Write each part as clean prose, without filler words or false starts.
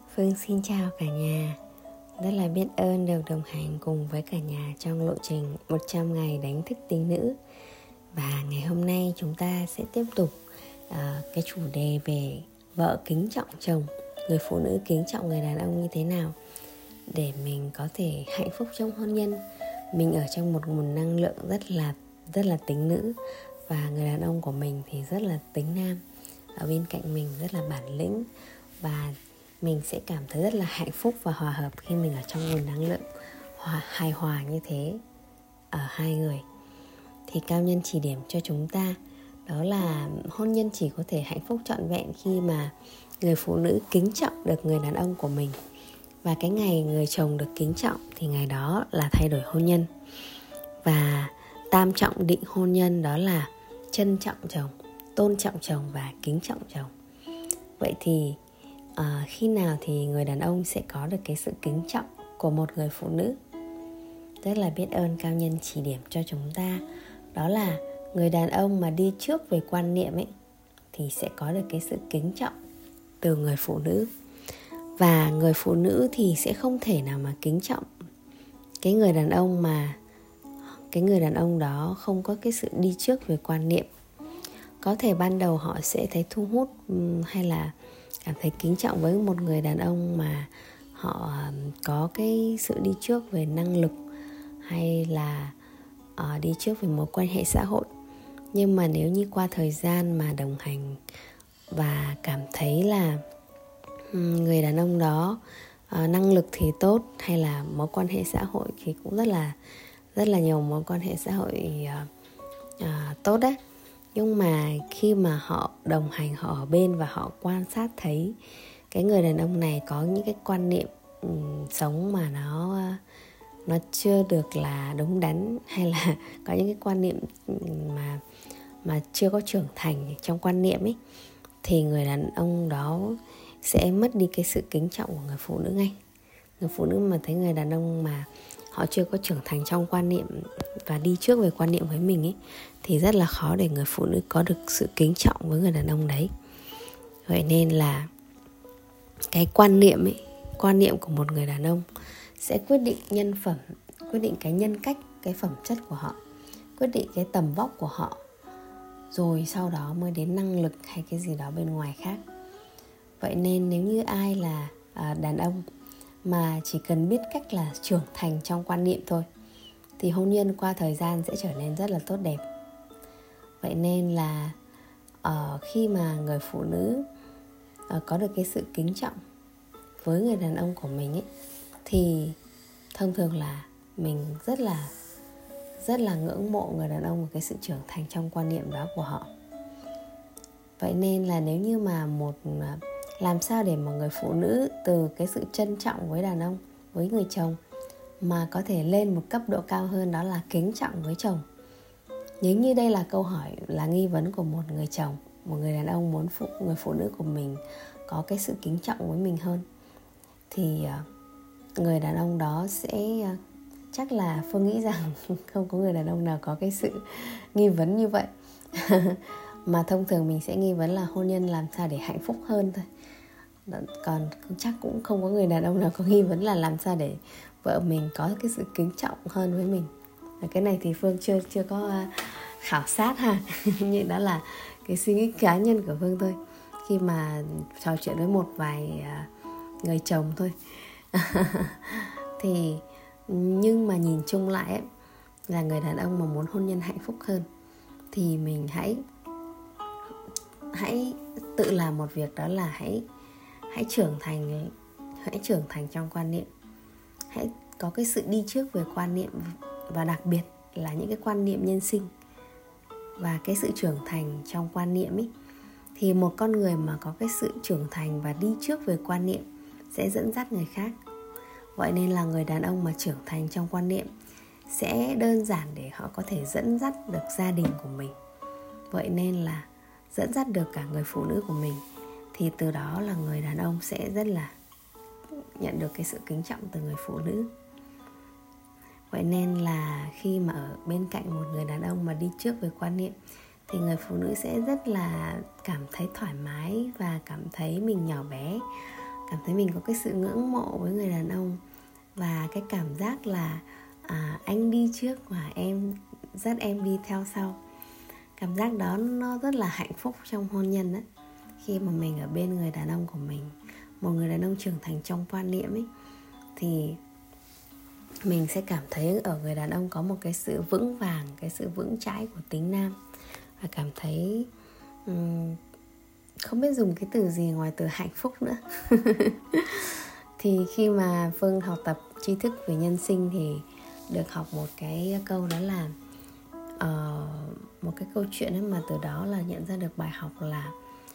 Phương xin chào cả nhà. Rất là biết ơn được đồng hành cùng với cả nhà trong lộ trình 100 ngày đánh thức tính nữ. Và ngày hôm nay chúng ta sẽ tiếp tục cái chủ đề về vợ kính trọng chồng, người phụ nữ kính trọng người đàn ông như thế nào để mình có thể hạnh phúc trong hôn nhân. Mình ở trong một nguồn năng lượng rất là tính nữ, và người đàn ông của mình thì rất là tính nam. Ở bên cạnh mình rất là bản lĩnh, và mình sẽ cảm thấy rất là hạnh phúc và hòa hợp khi mình ở trong nguồn năng lượng hài hòa như thế ở hai người. Thì cao nhân chỉ điểm cho chúng ta đó là hôn nhân chỉ có thể hạnh phúc trọn vẹn khi mà người phụ nữ kính trọng được người đàn ông của mình. Và cái ngày người chồng được kính trọng thì ngày đó là thay đổi hôn nhân. Và tam trọng định hôn nhân đó là trân trọng chồng, tôn trọng chồng và kính trọng chồng. Vậy thì khi nào thì người đàn ông sẽ có được cái sự kính trọng của một người phụ nữ? Rất là biết ơn cao nhân chỉ điểm cho chúng ta. Đó là người đàn ông mà đi trước về quan niệm ấy thì sẽ có được cái sự kính trọng từ người phụ nữ. Và người phụ nữ thì sẽ không thể nào mà kính trọng cái người đàn ông mà cái người đàn ông đó không có cái sự đi trước về quan niệm. Có thể ban đầu họ sẽ thấy thu hút hay là cảm thấy kính trọng với một người đàn ông mà họ có cái sự đi trước về năng lực hay là đi trước về mối quan hệ xã hội. Nhưng mà nếu như qua thời gian mà đồng hành và cảm thấy là người đàn ông đó năng lực thì tốt, hay là mối quan hệ xã hội thì cũng rất là nhiều mối quan hệ xã hội tốt đấy. Nhưng mà khi mà họ đồng hành, họ ở bên và họ quan sát thấy cái người đàn ông này có những cái quan niệm sống mà nó chưa được là đúng đắn, hay là có những cái quan niệm mà chưa có trưởng thành trong quan niệm ấy, thì người đàn ông đó sẽ mất đi cái sự kính trọng của người phụ nữ ngay. Người phụ nữ mà thấy người đàn ông mà họ chưa có trưởng thành trong quan niệm và đi trước về quan niệm với mình ấy, thì rất là khó để người phụ nữ có được sự kính trọng với người đàn ông đấy. Vậy nên là cái quan niệm của một người đàn ông sẽ quyết định nhân phẩm, quyết định cái nhân cách, cái phẩm chất của họ, quyết định cái tầm vóc của họ, rồi sau đó mới đến năng lực hay cái gì đó bên ngoài khác. Vậy nên nếu như ai là đàn ông mà chỉ cần biết cách là trưởng thành trong quan niệm thôi, thì hôn nhân qua thời gian sẽ trở nên rất là tốt đẹp. Vậy nên là khi mà người phụ nữ có được cái sự kính trọng với người đàn ông của mình ấy, thì thông thường là mình rất là ngưỡng mộ người đàn ông và cái sự trưởng thành trong quan niệm đó của họ. Vậy nên là nếu như mà làm sao để một người phụ nữ từ cái sự trân trọng với đàn ông, với người chồng, mà có thể lên một cấp độ cao hơn, đó là kính trọng với chồng. Nếu như đây là câu hỏi, là nghi vấn của một người chồng, một người đàn ông muốn người phụ nữ của mình có cái sự kính trọng với mình hơn, thì người đàn ông đó sẽ chắc là Phương nghĩ rằng không có người đàn ông nào có cái sự nghi vấn như vậy. Mà thông thường mình sẽ nghi vấn là hôn nhân làm sao để hạnh phúc hơn thôi. Còn chắc cũng không có người đàn ông nào có nghi vấn là làm sao để vợ mình có cái sự kính trọng hơn với mình. Cái này thì Phương chưa có khảo sát ha. Nhưng đó là cái suy nghĩ cá nhân của Phương thôi, khi mà trò chuyện với một vài người chồng thôi. Thì nhưng mà nhìn chung lại ấy, là người đàn ông mà muốn hôn nhân hạnh phúc hơn thì mình hãy tự làm một việc, đó là hãy trưởng thành trong quan niệm. Hãy có cái sự đi trước về quan niệm, và đặc biệt là những cái quan niệm nhân sinh và cái sự trưởng thành trong quan niệm ấy. Thì một con người mà có cái sự trưởng thành và đi trước về quan niệm sẽ dẫn dắt người khác. Vậy nên là người đàn ông mà trưởng thành trong quan niệm sẽ đơn giản để họ có thể dẫn dắt được gia đình của mình. Vậy nên là dẫn dắt được cả người phụ nữ của mình, thì từ đó là người đàn ông sẽ rất là nhận được cái sự kính trọng từ người phụ nữ. Vậy nên là khi mà ở bên cạnh một người đàn ông mà đi trước về quan niệm, thì người phụ nữ sẽ rất là cảm thấy thoải mái và cảm thấy mình nhỏ bé, cảm thấy mình có cái sự ngưỡng mộ với người đàn ông, và cái cảm giác là anh đi trước và em dắt em đi theo sau. Cảm giác đó nó rất là hạnh phúc trong hôn nhân đấy. Khi mà mình ở bên người đàn ông của mình, một người đàn ông trưởng thành trong quan niệm ấy, thì mình sẽ cảm thấy ở người đàn ông có một cái sự vững vàng, cái sự vững chãi của tính nam. Và cảm thấy không biết dùng cái từ gì ngoài từ hạnh phúc nữa. Thì khi mà Phương học tập tri thức về nhân sinh thì được học một cái câu, đó là một cái câu chuyện ấy, mà từ đó là nhận ra được bài học là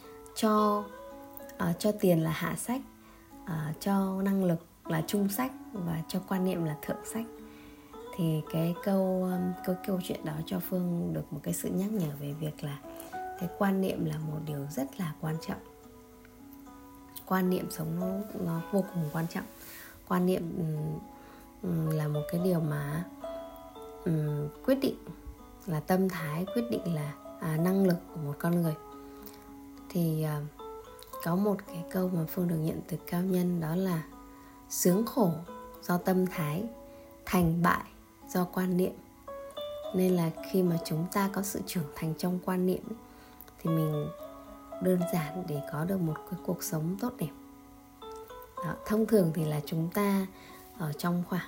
cho tiền là hạ sách, cho năng lực là trung sách, và cho quan niệm là thượng sách. Thì cái câu chuyện đó cho Phương được một cái sự nhắc nhở về việc là cái quan niệm là một điều rất là quan trọng. Quan niệm sống nó vô cùng quan trọng. Quan niệm là một cái điều mà quyết định là tâm thái, quyết định là năng lực của một con người. Thì có một cái câu mà Phương được nhận từ cao nhân, đó là sướng khổ do tâm thái, thành bại do quan niệm. Nên là khi mà chúng ta có sự trưởng thành trong quan niệm thì mình đơn giản để có được một cái cuộc sống tốt đẹp. Đó, thông thường thì là chúng ta ở trong khoảng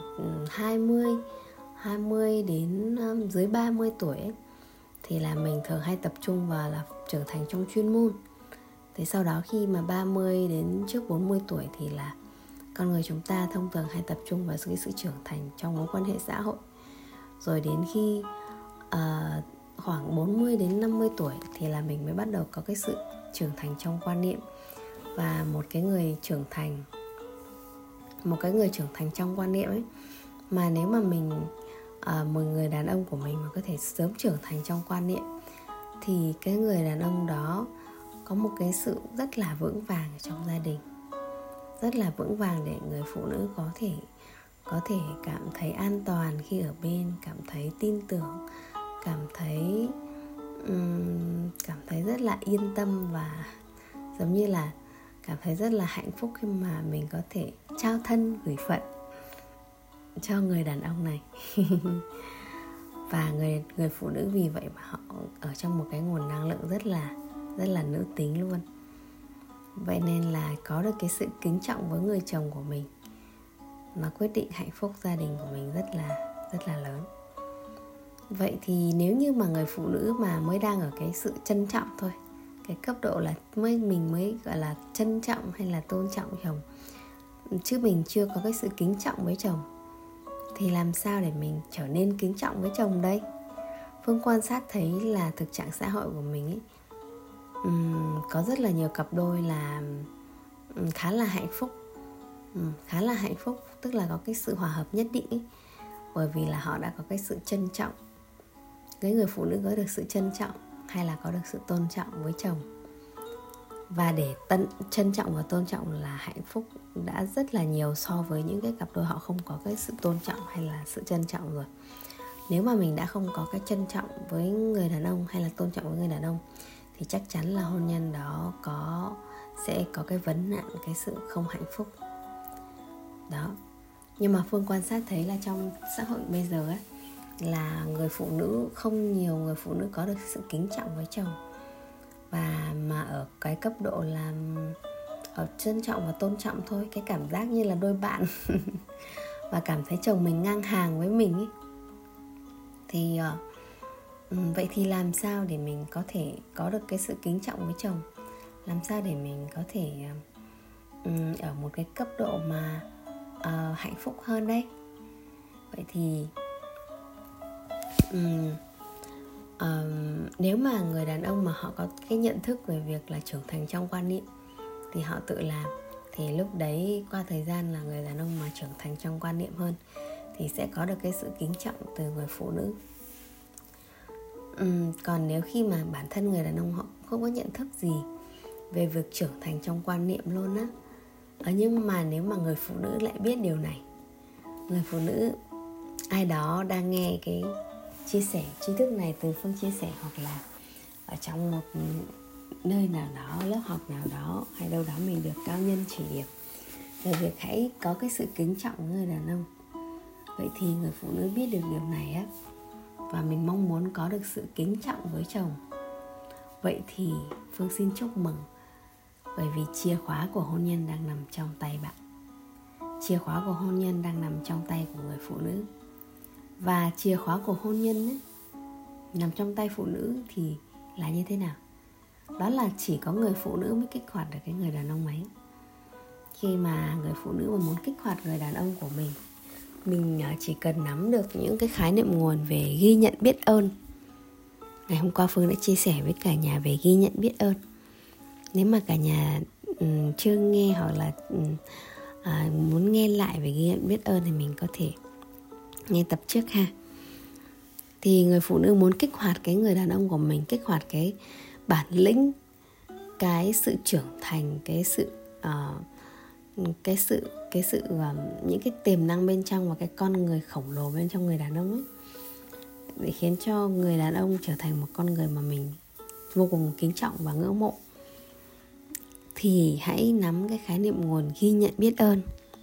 20 đến dưới 30 tuổi ấy, thì là mình thường hay tập trung vào là trưởng thành trong chuyên môn. Thế sau đó khi mà 30 đến trước 40 tuổi thì là con người chúng ta thông thường hay tập trung vào cái sự trưởng thành trong mối quan hệ xã hội. Rồi đến khi khoảng 40 đến 50 tuổi thì là mình mới bắt đầu có cái sự trưởng thành trong quan niệm. Và một cái người trưởng thành trong quan niệm ấy, mà nếu mà mình một người đàn ông của mình mà có thể sớm trưởng thành trong quan niệm, thì cái người đàn ông đó có một cái sự rất là vững vàng trong gia đình, rất là vững vàng để người phụ nữ có thể cảm thấy an toàn khi ở bên, cảm thấy tin tưởng, cảm thấy rất là yên tâm, và giống như là cảm thấy rất là hạnh phúc khi mà mình có thể trao thân gửi phận cho người đàn ông này. Và người phụ nữ vì vậy mà họ ở trong một cái nguồn năng lượng rất là nữ tính luôn. Vậy nên là có được cái sự kính trọng với người chồng của mình, nó quyết định hạnh phúc gia đình của mình rất là lớn. Vậy thì nếu như mà người phụ nữ mà mới đang ở cái sự trân trọng thôi, cái cấp độ là mình mới gọi là trân trọng hay là tôn trọng chồng, chứ mình chưa có cái sự kính trọng với chồng, thì làm sao để mình trở nên kính trọng với chồng đây? Phương quan sát thấy là thực trạng xã hội của mình ấy, có rất là nhiều cặp đôi là khá là hạnh phúc, tức là có cái sự hòa hợp nhất định ấy, bởi vì là họ đã có cái sự trân trọng. Cái người phụ nữ có được sự trân trọng hay là có được sự tôn trọng với chồng, và để trân trọng và tôn trọng là hạnh phúc đã rất là nhiều so với những cái cặp đôi họ không có cái sự tôn trọng hay là sự trân trọng rồi. Nếu mà mình đã không có cái trân trọng với người đàn ông hay là tôn trọng với người đàn ông, thì chắc chắn là hôn nhân đó sẽ có cái vấn nạn, cái sự không hạnh phúc đó. Nhưng mà Phương quan sát thấy là trong xã hội bây giờ ấy, là không nhiều người phụ nữ có được sự kính trọng với chồng, và mà ở cái cấp độ là ở trân trọng và tôn trọng thôi, cái cảm giác như là đôi bạn và cảm thấy chồng mình ngang hàng với mình ấy. Thì vậy thì làm sao để mình có thể có được cái sự kính trọng với chồng, làm sao để mình có thể ở một cái cấp độ mà hạnh phúc hơn đây? Vậy thì nếu mà người đàn ông mà họ có cái nhận thức về việc là trưởng thành trong quan niệm thì họ tự làm, thì lúc đấy qua thời gian là người đàn ông mà trưởng thành trong quan niệm hơn thì sẽ có được cái sự kính trọng từ người phụ nữ. Còn nếu khi mà bản thân người đàn ông họ không có nhận thức gì về việc trưởng thành trong quan niệm luôn á, nhưng mà nếu mà người phụ nữ lại biết điều này, người phụ nữ ai đó đang nghe cái chia sẻ tri thức này từ Phương chia sẻ, hoặc là ở trong một nơi nào đó, lớp học nào đó hay đâu đó mình được cao nhân chỉ điểm về việc hãy có cái sự kính trọng với người đàn ông. Vậy thì người phụ nữ biết được điều này á, và mình mong muốn có được sự kính trọng với chồng, vậy thì Phương xin chúc mừng, bởi vì chìa khóa của hôn nhân đang nằm trong tay bạn. Chìa khóa của hôn nhân đang nằm trong tay của người phụ nữ. Và chìa khóa của hôn nhân ấy, nằm trong tay phụ nữ thì là như thế nào? Đó là chỉ có người phụ nữ mới kích hoạt được cái người đàn ông ấy. Khi mà người phụ nữ mà muốn kích hoạt người đàn ông của mình chỉ cần nắm được những cái khái niệm nguồn về ghi nhận biết ơn. Ngày hôm qua Phương đã chia sẻ với cả nhà về ghi nhận biết ơn. Nếu mà cả nhà chưa nghe hoặc là muốn nghe lại về ghi nhận biết ơn thì mình có thể nghe tập trước ha. Thì người phụ nữ muốn kích hoạt cái người đàn ông của mình, kích hoạt cái bản lĩnh, cái sự trưởng thành, những cái tiềm năng bên trong và cái con người khổng lồ bên trong người đàn ông ấy, để khiến cho người đàn ông trở thành một con người mà mình vô cùng kính trọng và ngưỡng mộ, thì hãy nắm cái khái niệm nguồn ghi nhận biết ơn.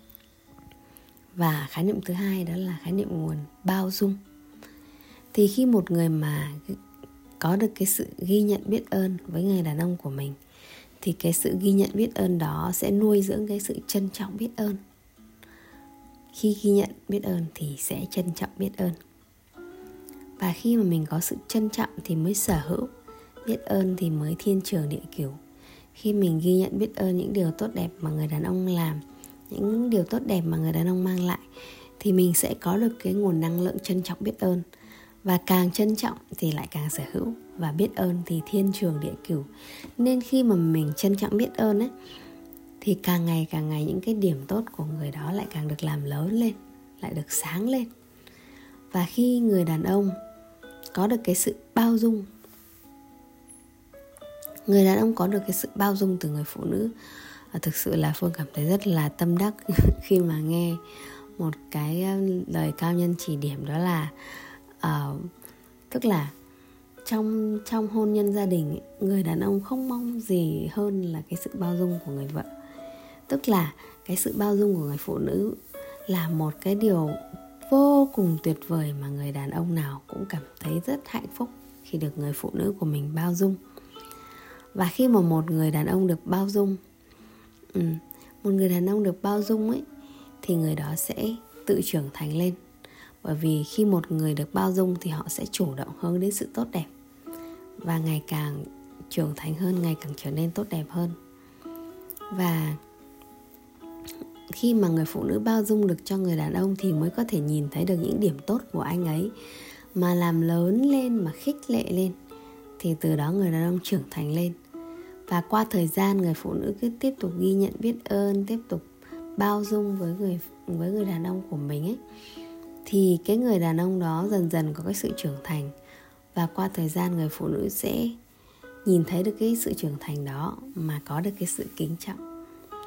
Và khái niệm thứ hai đó là khái niệm nguồn bao dung. Thì khi một người mà có được cái sự ghi nhận biết ơn với người đàn ông của mình, thì cái sự ghi nhận biết ơn đó sẽ nuôi dưỡng cái sự trân trọng biết ơn. Khi ghi nhận biết ơn thì sẽ trân trọng biết ơn. Và khi mà mình có sự trân trọng thì mới sở hữu, biết ơn thì mới thiên trường địa cửu. Khi mình ghi nhận biết ơn những điều tốt đẹp mà người đàn ông làm, những điều tốt đẹp mà người đàn ông mang lại, thì mình sẽ có được cái nguồn năng lượng trân trọng biết ơn. Và càng trân trọng thì lại càng sở hữu, và biết ơn thì thiên trường địa cửu. Nên khi mà mình trân trọng biết ơn ấy, thì càng ngày những cái điểm tốt của người đó lại càng được làm lớn lên, lại được sáng lên. Và khi người đàn ông có được cái sự bao dung, người đàn ông có được cái sự bao dung từ người phụ nữ, thực sự là Phương cảm thấy rất là tâm đắc khi mà nghe một cái lời cao nhân chỉ điểm, đó là tức là trong hôn nhân gia đình ấy, người đàn ông không mong gì hơn là cái sự bao dung của người vợ. Tức là cái sự bao dung của người phụ nữ là một cái điều vô cùng tuyệt vời mà người đàn ông nào cũng cảm thấy rất hạnh phúc khi được người phụ nữ của mình bao dung. Và khi mà một người đàn ông được bao dung, ấy, thì người đó sẽ tự trưởng thành lên. Bởi vì khi một người được bao dung thì họ sẽ chủ động hướng đến sự tốt đẹp, và ngày càng trưởng thành hơn, ngày càng trở nên tốt đẹp hơn. Và khi mà người phụ nữ bao dung được cho người đàn ông thì mới có thể nhìn thấy được những điểm tốt của anh ấy, mà làm lớn lên, mà khích lệ lên, thì từ đó người đàn ông trưởng thành lên. Và qua thời gian, người phụ nữ cứ tiếp tục ghi nhận biết ơn, tiếp tục bao dung với người đàn ông của mình ấy, thì cái người đàn ông đó dần dần có cái sự trưởng thành. Và qua thời gian, người phụ nữ sẽ nhìn thấy được cái sự trưởng thành đó, mà có được cái sự kính trọng.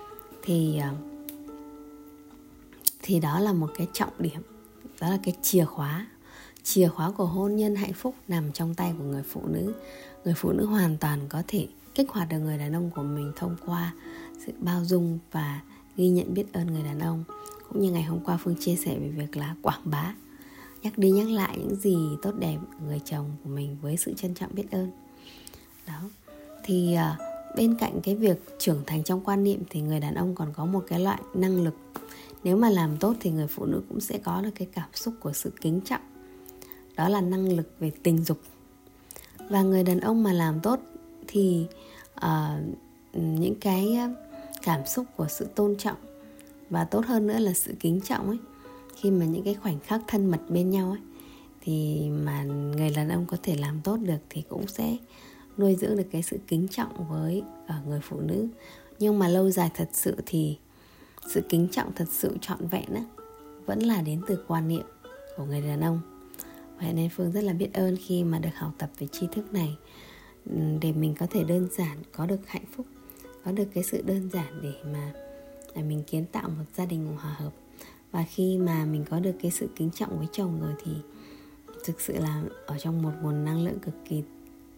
Thì đó là một cái trọng điểm, đó là cái chìa khóa của hôn nhân hạnh phúc nằm trong tay của người phụ nữ. Người phụ nữ hoàn toàn có thể kích hoạt được người đàn ông của mình thông qua sự bao dung và ghi nhận biết ơn người đàn ông. Cũng như ngày hôm qua Phương chia sẻ về việc là quảng bá, nhắc đi nhắc lại những gì tốt đẹp của người chồng của mình với sự trân trọng biết ơn. Đó. Thì bên cạnh cái việc trưởng thành trong quan niệm thì người đàn ông còn có một cái loại năng lực. Nếu mà làm tốt thì người phụ nữ cũng sẽ có được cái cảm xúc của sự kính trọng. Đó là năng lực về tình dục. Và người đàn ông mà làm tốt thì những cái cảm xúc của sự tôn trọng, và tốt hơn nữa là sự kính trọng ấy, khi mà những cái khoảnh khắc thân mật bên nhau ấy, thì mà người đàn ông có thể làm tốt được thì cũng sẽ nuôi dưỡng được cái sự kính trọng với người phụ nữ. Nhưng mà lâu dài thật sự thì sự kính trọng thật sự trọn vẹn á, vẫn là đến từ quan niệm của người đàn ông. Vậy nên Phương rất là biết ơn khi mà được học tập về tri thức này, để mình có thể đơn giản có được hạnh phúc, có được cái sự đơn giản để mà mình kiến tạo một gia đình hòa hợp. Và khi mà mình có được cái sự kính trọng với chồng rồi thì thực sự là ở trong một nguồn năng lượng cực kỳ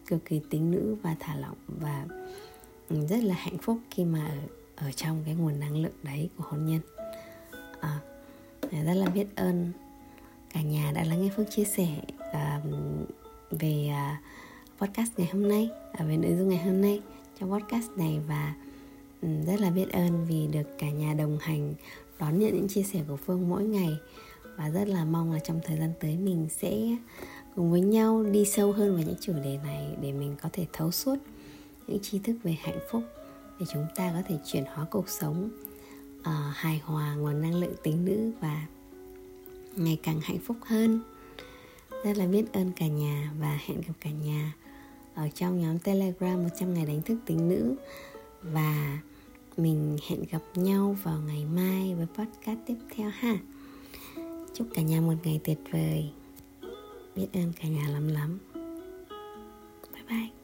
cực kỳ tính nữ và thả lỏng, và rất là hạnh phúc khi mà ở trong cái nguồn năng lượng đấy của hôn nhân. Rất là biết ơn cả nhà đã lắng nghe Phước chia sẻ về podcast ngày hôm nay, về nội dung ngày hôm nay trong podcast này, và rất là biết ơn vì được cả nhà đồng hành đón nhận những chia sẻ của Phương mỗi ngày, và rất là mong là trong thời gian tới mình sẽ cùng với nhau đi sâu hơn vào những chủ đề này để mình có thể thấu suốt những tri thức về hạnh phúc, để chúng ta có thể chuyển hóa cuộc sống hài hòa nguồn năng lượng tính nữ và ngày càng hạnh phúc hơn. Rất là biết ơn cả nhà, và hẹn gặp cả nhà ở trong nhóm Telegram 100 ngày đánh thức tính nữ. Và mình hẹn gặp nhau vào ngày mai với podcast tiếp theo ha. Chúc cả nhà một ngày tuyệt vời. Biết ơn cả nhà lắm lắm. Bye bye.